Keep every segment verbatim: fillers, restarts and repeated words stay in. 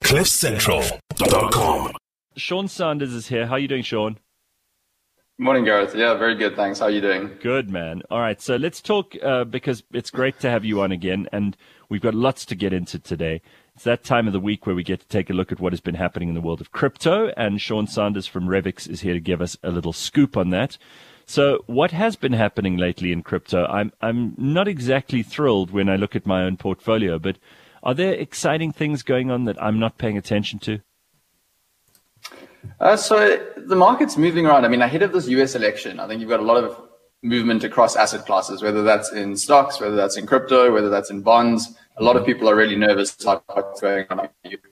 cliff central dot com. Sean Sanders is here. How are you doing, Sean? Morning, Gareth. Yeah, very good. Thanks. How are you doing? Good, man. All right. So let's talk uh, because it's great to have you on again, and we've got lots to get into today. It's that time of the week where we get to take a look at what has been happening in the world of crypto, and Sean Sanders from Revix is here to give us a little scoop on that. So what has been happening lately in crypto? I'm I'm not exactly thrilled when I look at my own portfolio, but are there exciting things going on that I'm not paying attention to? Uh, so the market's moving around. I mean, ahead of this U S election, I think you've got a lot of movement across asset classes, whether that's in stocks, whether that's in crypto, whether that's in bonds. A lot of people are really nervous about what's going on.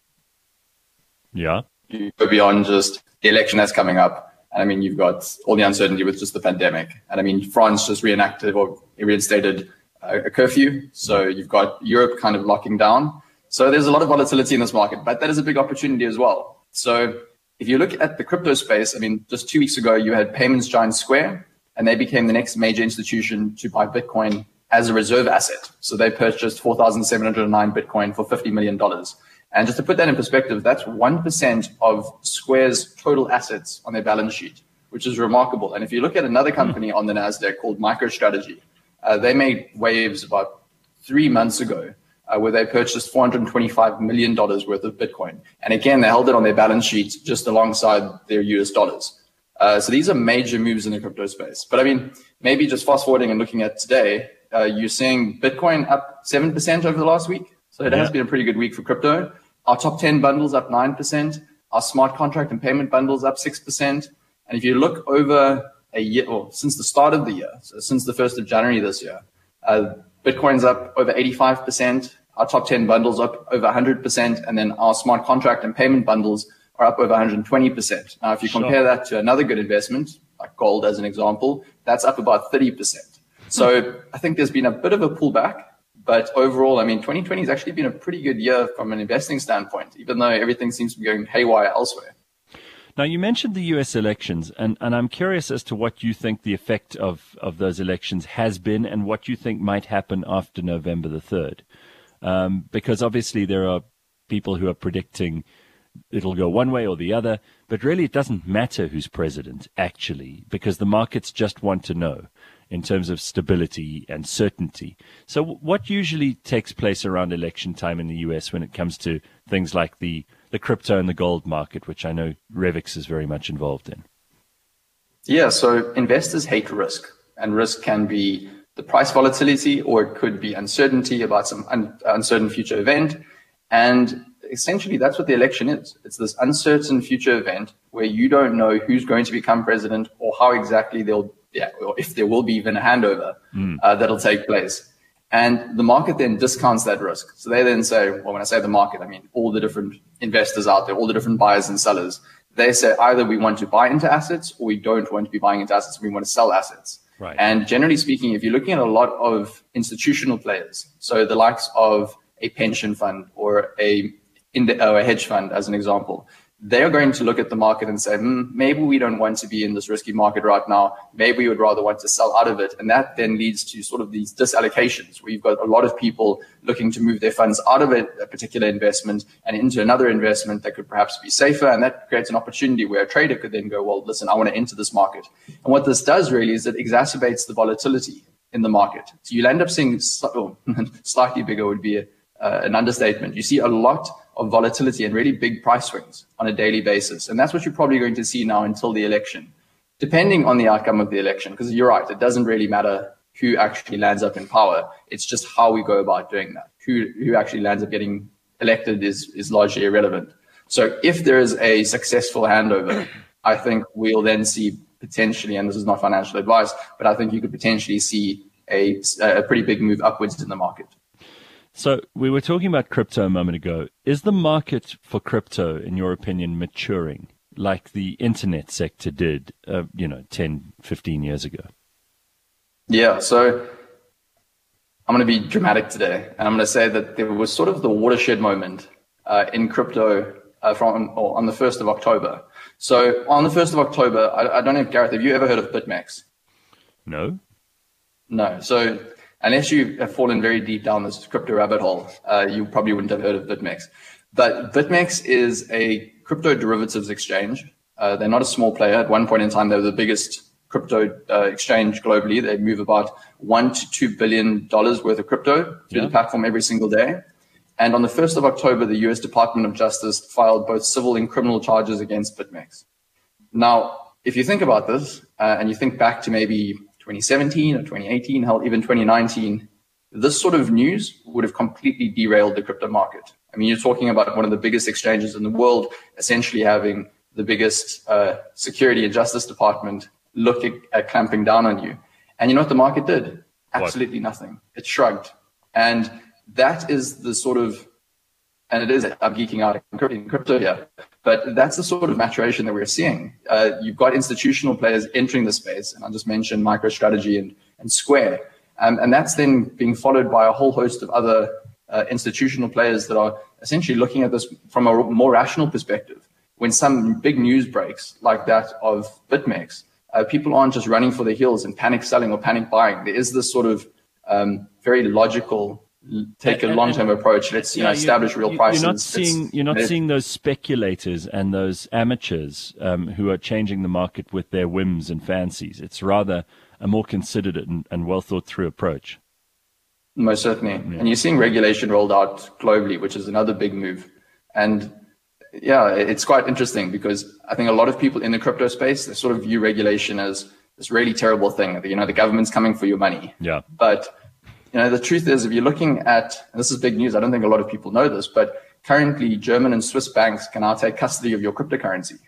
Yeah. You go beyond just the election that's coming up. And I mean, you've got all the uncertainty with just the pandemic. And I mean, France just reenacted or reinstated a, a curfew. So you've got Europe kind of locking down. So there's a lot of volatility in this market, but that is a big opportunity as well. So if you look at the crypto space, I mean, just two weeks ago, you had payments giant Square, and they became the next major institution to buy Bitcoin as a reserve asset. So they purchased four thousand seven hundred nine Bitcoin for fifty million dollars. And just to put that in perspective, that's one percent of Square's total assets on their balance sheet, which is remarkable. And if you look at another company on the NASDAQ called MicroStrategy, uh, they made waves about three months ago, Uh, where they purchased four hundred twenty-five million dollars worth of Bitcoin. And again, they held it on their balance sheet just alongside their U S dollars. Uh, so these are major moves in the crypto space. But I mean, maybe just fast forwarding and looking at today, uh, you're seeing Bitcoin up seven percent over the last week. So it yeah. has been a pretty good week for crypto. Our top ten bundles up nine percent. Our smart contract and payment bundles up six percent. And if you look over a year, or since the start of the year, so since the first of January this year, uh, Bitcoin's up over eighty-five percent. Our top ten bundles up over one hundred percent. And then our smart contract and payment bundles are up over one hundred twenty percent. Now, if you compare Sure. that to another good investment, like gold as an example, that's up about thirty percent. So I think there's been a bit of a pullback. But overall, I mean, twenty twenty has actually been a pretty good year from an investing standpoint, even though everything seems to be going haywire elsewhere. Now, you mentioned the U S elections, and, and I'm curious as to what you think the effect of, of those elections has been and what you think might happen after November the third. Um, because obviously there are people who are predicting it'll go one way or the other, but really it doesn't matter who's president, actually, because the markets just want to know in terms of stability and certainty. So what usually takes place around election time in the U S when it comes to things like the the crypto and the gold market, which I know Revix is very much involved in? Yeah, so investors hate risk, and risk can be the price volatility, or it could be uncertainty about some un- uncertain future event. And essentially, that's what the election is. It's this uncertain future event where you don't know who's going to become president or how exactly they'll, yeah, or if there will be even a handover mm. uh, that'll take place. And the market then discounts that risk. So they then say, well, when I say the market, I mean all the different investors out there, all the different buyers and sellers. They say either we want to buy into assets or we don't want to be buying into assets. We want to sell assets. Right. And generally speaking, if you're looking at a lot of institutional players, so the likes of a pension fund or a, or a hedge fund, as an example, they're going to look at the market and say, hmm, maybe we don't want to be in this risky market right now. Maybe we would rather want to sell out of it. And that then leads to sort of these disallocations where you've got a lot of people looking to move their funds out of it, a particular investment and into another investment that could perhaps be safer. And that creates an opportunity where a trader could then go, well, listen, I want to enter this market. And what this does really is it exacerbates the volatility in the market. So you'll end up seeing oh, slightly bigger would be a, uh, an understatement. You see a lot of volatility and really big price swings on a daily basis. And that's what you're probably going to see now until the election, depending on the outcome of the election. Because you're right, it doesn't really matter who actually lands up in power. It's just how we go about doing that. Who who actually lands up getting elected is, is largely irrelevant. So if there is a successful handover, I think we'll then see potentially, and this is not financial advice, but I think you could potentially see a, a pretty big move upwards in the market. So we were talking about crypto a moment ago. Is the market for crypto, in your opinion, maturing like the internet sector did, uh, you know, ten, fifteen years ago? Yeah, so I'm going to be dramatic today. And I'm going to say that there was sort of the watershed moment uh, in crypto uh, from or on the first of October. So on the first of October, I, I don't know if, Gareth, have you ever heard of BitMEX? No. No. So unless you have fallen very deep down this crypto rabbit hole, uh, you probably wouldn't have heard of BitMEX. But BitMEX is a crypto derivatives exchange. Uh, they're not a small player. At one point in time, they were the biggest crypto uh, exchange globally. They move about one to two billion dollars worth of crypto through yeah. the platform every single day. And on the first of October, the U S Department of Justice filed both civil and criminal charges against BitMEX. Now, if you think about this, uh, and you think back to maybe twenty seventeen or twenty eighteen, hell, even twenty nineteen, this sort of news would have completely derailed the crypto market. I mean, you're talking about one of the biggest exchanges in the world, essentially having the biggest uh, security and justice department looking at clamping down on you. And you know what the market did? Absolutely what? Nothing. It shrugged. And that is the sort of, and it is, I'm geeking out in crypto here, but that's the sort of maturation that we're seeing. Uh, you've got institutional players entering the space, and I just mentioned MicroStrategy and, and Square. Um, and that's then being followed by a whole host of other uh, institutional players that are essentially looking at this from a more rational perspective. When some big news breaks like that of BitMEX, uh, people aren't just running for their heels and panic selling or panic buying. There is this sort of um, very logical, take a long-term approach. Let's you know, establish real prices. You're not seeing, you're not seeing those speculators and those amateurs um, who are changing the market with their whims and fancies. It's rather a more considered and, and well thought through approach. Most certainly. Yeah. And you're seeing regulation rolled out globally, which is another big move. And yeah, it's quite interesting because I think a lot of people in the crypto space, they sort of view regulation as this really terrible thing. You know, the government's coming for your money. Yeah. But, you know, the truth is, if you're looking at, and this is big news, I don't think a lot of people know this, but currently German and Swiss banks can now take custody of your cryptocurrency.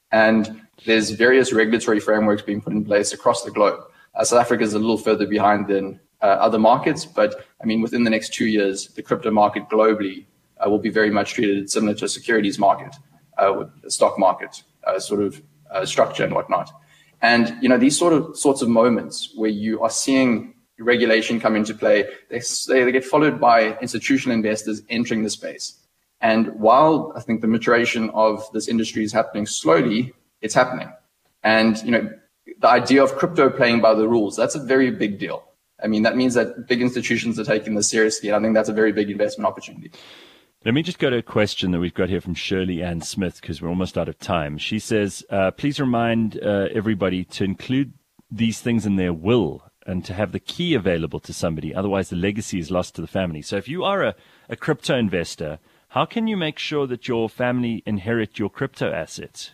And there's various regulatory frameworks being put in place across the globe. Uh, South Africa is a little further behind than uh, other markets, but I mean, within the next two years, the crypto market globally uh, will be very much treated similar to a securities market, uh, with the stock market uh, sort of uh, structure and whatnot. And you know, these sort of sorts of moments where you are seeing regulation come into play, they they get followed by institutional investors entering the space. And while I think the maturation of this industry is happening slowly, it's happening. And you know, the idea of crypto playing by the rules, that's a very big deal. I mean, that means that big institutions are taking this seriously. And I think that's a very big investment opportunity. Let me just go to a question that we've got here from Shirley Ann Smith, because we're almost out of time. She says, uh, please remind uh, everybody to include these things in their will and to have the key available to somebody. Otherwise, the legacy is lost to the family. So if you are a, a crypto investor, how can you make sure that your family inherit your crypto assets?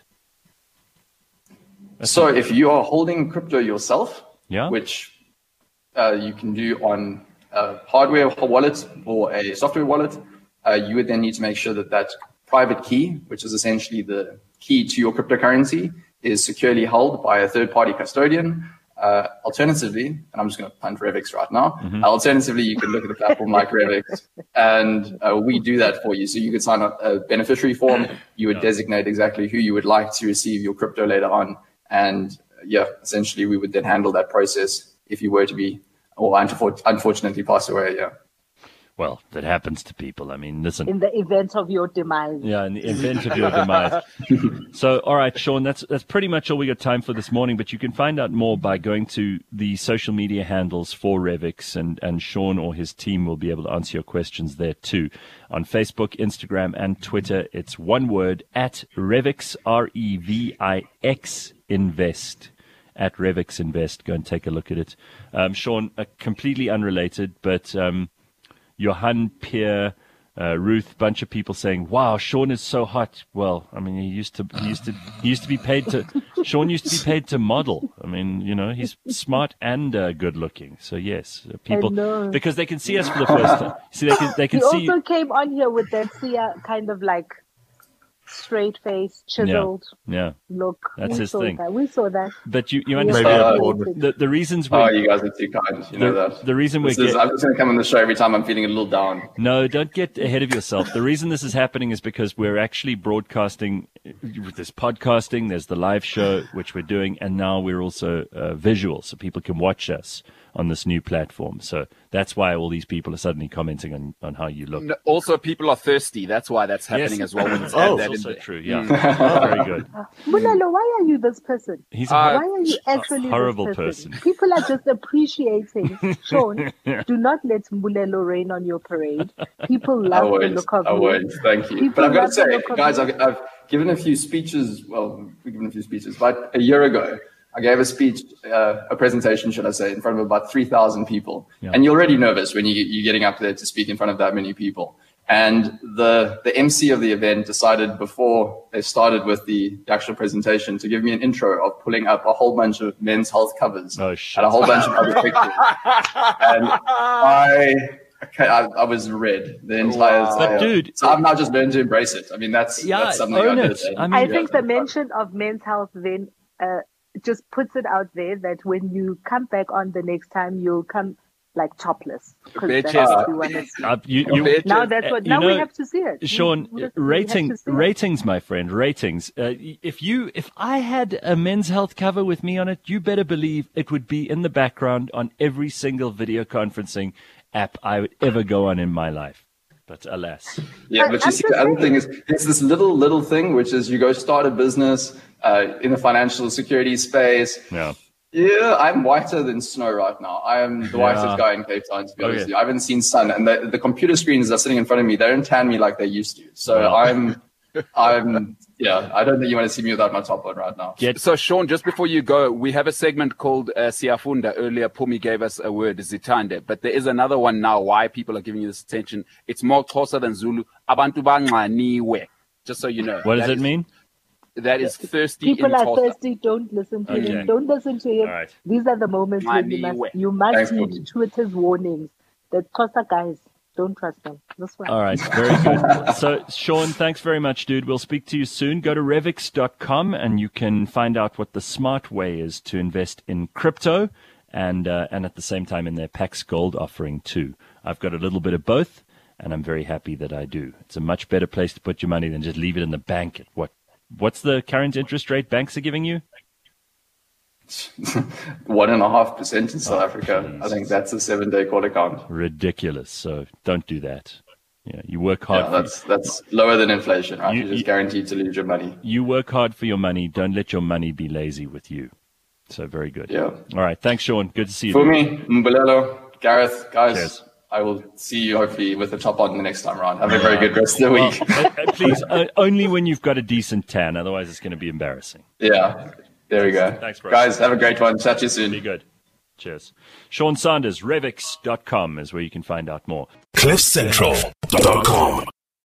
So if you are holding crypto yourself, yeah. which uh, you can do on a hardware wallet or a software wallet, uh, you would then need to make sure that that private key, which is essentially the key to your cryptocurrency, is securely held by a third-party custodian. Uh, alternatively, and I'm just going to punt Revix right now, mm-hmm. alternatively, you can look at a platform like Revix, and uh, we do that for you. So you could sign up a beneficiary form. You would yeah. designate exactly who you would like to receive your crypto later on. And yeah, essentially, we would then handle that process if you were to be, or unfortunately pass away, yeah. Well, that happens to people. I mean, listen. In the event of your demise. Yeah, in the event of your demise. So, all right, Sean, that's that's pretty much all we got time for this morning. But you can find out more by going to the social media handles for Revix, and, and Sean or his team will be able to answer your questions there too. On Facebook, Instagram, and Twitter, it's one word, at Revix, R E V I X, Invest. At Revix Invest. Go and take a look at it. Um, Sean, uh, completely unrelated, but... Um, Johan, Pierre, uh, Ruth, bunch of people saying, "Wow, Sean is so hot." Well, I mean, he used to, he used to, he used to be paid to. Sean used to be paid to model. I mean, you know, he's smart and uh, good looking. So yes, people because they can see us for the first time. See, they can, they can he see. He also came on here with that Sia kind of like straight face, chiseled yeah, yeah. look. That's we his saw thing. That. We saw that. But you, you understand uh, the, the reasons we. Oh, you guys are too kind. You the, know that. The reason we. I'm just going to come on the show every time I'm feeling a little down. No, don't get ahead of yourself. The reason this is happening is because we're actually broadcasting. There's podcasting, there's the live show, which we're doing, and now we're also uh, visual, so people can watch us on this new platform. So that's why all these people are suddenly commenting on, on how you look. No, also, people are thirsty. That's why that's happening Yes. as well. When it's Oh, that that's in also there. true. Yeah, Oh, very good. Mulalo, why are you this person? He's Uh, a Why are you actually horrible this person? person. People are just appreciating. Sean, do not let Mulelo rain on your parade. People I love the won't. look of I you. won't. Thank you. People But I've got to love the say, look of guys, you. I've, I've given a few speeches. Well, we've given a few speeches, but a year ago, I gave a speech, uh, a presentation, should I say, in front of about three thousand people. Yeah. And you're already nervous when you, you're getting up there to speak in front of that many people. And the, the M C of the event decided before they started with the actual presentation to give me an intro of pulling up a whole bunch of Men's Health covers Oh, shit. and a whole bunch of other pictures. And I, okay, I, I was red the entire Wow. But time. dude- so I've now just learned to embrace it. I mean, that's, Yeah, that's something own I it. did. I mean- I Yeah. think the mention of Men's Health then uh, just puts it out there that when you come back on the next time, you'll come like topless. 'Cause Bare that's chest. what we want to see. Uh, you, you, Bare Now chest. that's what. you Now we know, have to see it. We- Sean, we just- we have rating, to see it. ratings, my friend, ratings. Uh, if you, if I had a Men's Health cover with me on it, you better believe it would be in the background on every single video conferencing app I would ever go on in my life. But alas, Yeah, I- but you I'm see, just the other saying. thing is, there's this little, little thing, which is you go start a business uh, in the financial security space. yeah. Yeah, I'm whiter than snow right now. I am the Yeah. whitest guy in Cape Town, to be honest Okay. with you. I haven't seen sun, and the, the computer screens that are sitting in front of me, they don't tan me like they used to. So Wow. I'm, I'm, yeah, I don't think you want to see me without my top on right now. Get So, Sean, just before you go, we have a segment called uh, Siafunda. Earlier, Pumi gave us a word, Zitande. But there is another one now, why people are giving you this attention. It's more Xhosa than Zulu. Abantu banxaniwe. Just so you know. what does That it is- mean? That is thirsty People in are Xhosa. thirsty. Don't listen to Okay. him. Don't listen to him. All right. These are the moments when you Maniwe. must you must Thanks, heed Bobby. Twitter's warnings. The Xhosa guys, don't trust them. This one. All right, very good. So, Sean, thanks very much, dude. We'll speak to you soon. Go to revix dot com and you can find out what the smart way is to invest in crypto and uh, and at the same time in their Pax Gold offering too. I've got a little bit of both, and I'm very happy that I do. It's a much better place to put your money than just leave it in the bank at what What's the current interest rate banks are giving you? One and a half percent in South Oh, Africa. geez. I think that's a seven-day call account. Ridiculous. So don't do that. Yeah, you work hard. Yeah, for, that's that's lower than inflation, right? You- You're just you- guaranteed to lose your money. you work hard for your money. Don't let your money be lazy with you. So very good. Yeah. All right. Thanks, Sean. Good to see you. For me, Mbulelo, Gareth, guys, Cheers. I will see you hopefully with the top on the next time around. Have a very good rest of the Well, week. uh, uh, please, uh, only when you've got a decent tan. Otherwise, it's going to be embarrassing. Yeah, there we go. Thanks, bro. Guys, have a great one. Chat to you soon. Be good. Cheers. Sean Sanders, revix dot com is where you can find out more. cliff central dot com